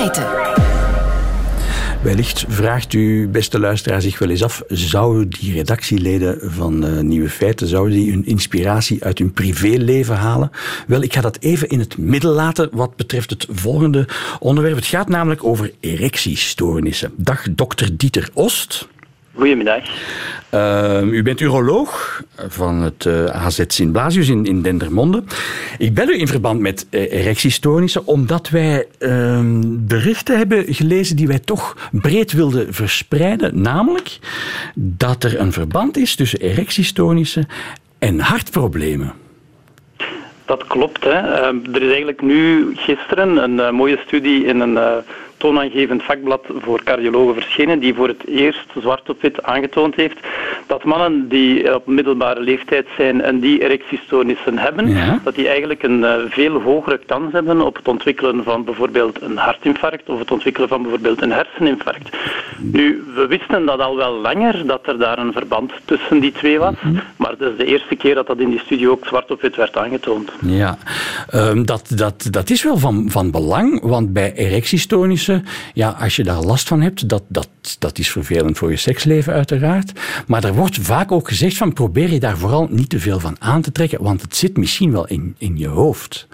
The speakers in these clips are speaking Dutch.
feiten. Wellicht vraagt u, beste luisteraar, zich wel eens af, zouden die redactieleden van Nieuwe Feiten, zouden die hun inspiratie uit hun privéleven halen? Wel, ik ga dat even in het midden laten wat betreft het volgende onderwerp. Het gaat namelijk over erectiestoornissen. Dag, dokter Dieter Ost. Goedemiddag. U bent uroloog van het AZ Sint-Blasius in Dendermonde. Ik bel u in verband met erectiestoornissen omdat wij berichten hebben gelezen die wij toch breed wilden verspreiden. Namelijk dat er een verband is tussen erectiestoornissen en hartproblemen. Dat klopt. Hè. Er is eigenlijk nu gisteren een mooie studie in een toonaangevend vakblad voor cardiologen verschenen, die voor het eerst zwart op wit aangetoond heeft dat mannen die op middelbare leeftijd zijn en die erectiestoornissen hebben, dat die eigenlijk een veel hogere kans hebben op het ontwikkelen van bijvoorbeeld een hartinfarct of het ontwikkelen van bijvoorbeeld een herseninfarct. Nu, we wisten dat al wel langer, dat er daar een verband tussen die twee was, maar het is de eerste keer dat in die studie ook zwart op wit werd aangetoond. Ja, dat is wel van belang, want bij erectiestoornissen, ja, als je daar last van hebt, dat is vervelend voor je seksleven uiteraard. Maar er wordt vaak ook gezegd van probeer je daar vooral niet te veel van aan te trekken, want het zit misschien wel in je hoofd.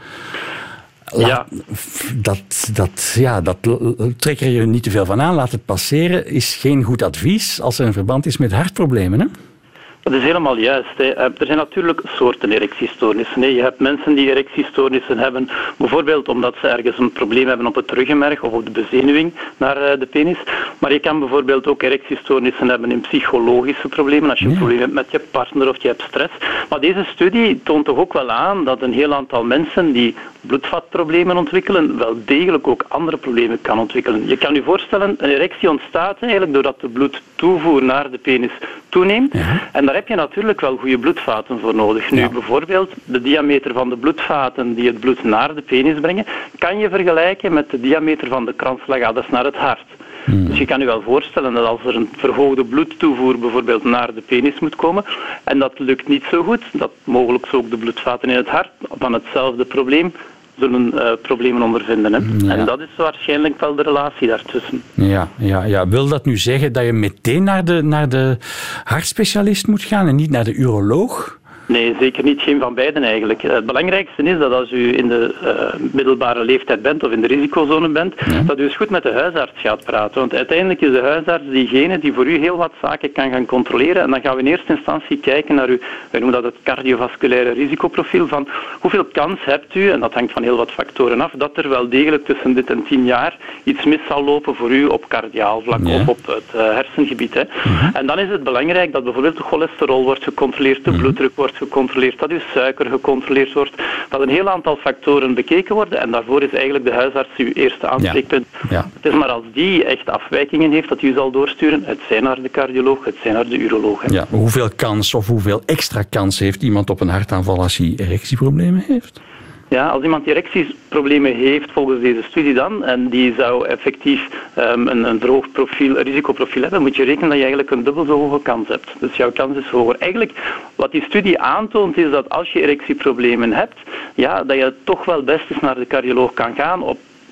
Dat trek er je niet te veel van aan, laat het passeren, is geen goed advies als er een verband is met hartproblemen, hè? Dat is helemaal juist. Hè. Er zijn natuurlijk soorten erectiestoornissen. Je hebt mensen die erectiestoornissen hebben, bijvoorbeeld omdat ze ergens een probleem hebben op het ruggenmerg of op de bezenuwing naar de penis. Maar je kan bijvoorbeeld ook erectiestoornissen hebben in psychologische problemen, als je een probleem hebt met je partner of je hebt stress. Maar deze studie toont toch ook wel aan dat een heel aantal mensen die bloedvatproblemen ontwikkelen, wel degelijk ook andere problemen kan ontwikkelen. Je kan je voorstellen, een erectie ontstaat eigenlijk doordat de bloedtoevoer naar de penis toeneemt. En daar heb je natuurlijk wel goede bloedvaten voor nodig. Nu, bijvoorbeeld, de diameter van de bloedvaten die het bloed naar de penis brengen, kan je vergelijken met de diameter van de kransslagaders naar het hart. Dus je kan je wel voorstellen dat als er een verhoogde bloedtoevoer bijvoorbeeld naar de penis moet komen, en dat lukt niet zo goed, dat mogelijk ook de bloedvaten in het hart van hetzelfde probleem zullen problemen ondervinden. Hè? Ja. En dat is waarschijnlijk wel de relatie daartussen. Ja. Wil dat nu zeggen dat je meteen naar de hartspecialist moet gaan en niet naar de uroloog? Nee, zeker niet. Geen van beiden eigenlijk. Het belangrijkste is dat als u in de middelbare leeftijd bent of in de risicozone bent, dat u eens goed met de huisarts gaat praten. Want uiteindelijk is de huisarts diegene die voor u heel wat zaken kan gaan controleren. En dan gaan we in eerste instantie kijken naar uw, wij noemen dat het cardiovasculaire risicoprofiel, van hoeveel kans hebt u, en dat hangt van heel wat factoren af, dat er wel degelijk tussen dit en 10 jaar iets mis zal lopen voor u op cardiaal vlak of op het hersengebied. Hè. En dan is het belangrijk dat bijvoorbeeld de cholesterol wordt gecontroleerd, de bloeddruk wordt gecontroleerd, dat uw suiker gecontroleerd wordt, dat een heel aantal factoren bekeken worden en daarvoor is eigenlijk de huisarts uw eerste aanspreekpunt. Het is maar als die echt afwijkingen heeft dat u zal doorsturen, het zij naar de cardioloog, het zij naar de uroloog. Ja, hoeveel kans of hoeveel extra kans heeft iemand op een hartaanval als hij erectieproblemen heeft? Ja, als iemand erectieproblemen heeft volgens deze studie dan, en die zou effectief een verhoogd risicoprofiel hebben, moet je rekenen dat je eigenlijk een dubbel zo hoge kans hebt. Dus jouw kans is hoger. Eigenlijk, wat die studie aantoont, is dat als je erectieproblemen hebt, dat je toch wel best eens naar de cardioloog kan gaan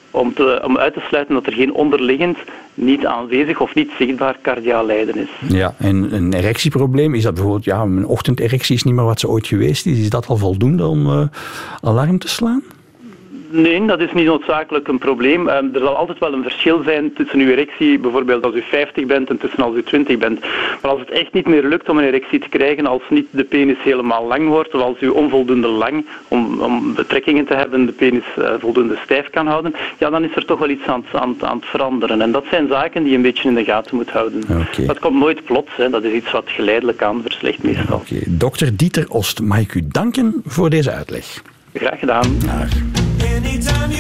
om uit te sluiten dat er geen onderliggend, niet aanwezig of niet zichtbaar cardiaal lijden is. Ja, en een erectieprobleem, is dat bijvoorbeeld, mijn ochtenderectie is niet meer wat ze ooit geweest is. Is dat al voldoende om alarm te slaan? Nee, dat is niet noodzakelijk een probleem. Er zal altijd wel een verschil zijn tussen uw erectie, bijvoorbeeld als u 50 bent en tussen als u 20 bent. Maar als het echt niet meer lukt om een erectie te krijgen, als niet de penis helemaal lang wordt, of als u onvoldoende lang om betrekkingen te hebben, de penis voldoende stijf kan houden, dan is er toch wel iets aan het veranderen. En dat zijn zaken die je een beetje in de gaten moet houden. Dat komt nooit plots, dat is iets wat geleidelijk aan verslecht meestal. Dokter Dieter Ost, mag ik u danken voor deze uitleg. Graag gedaan. Anytime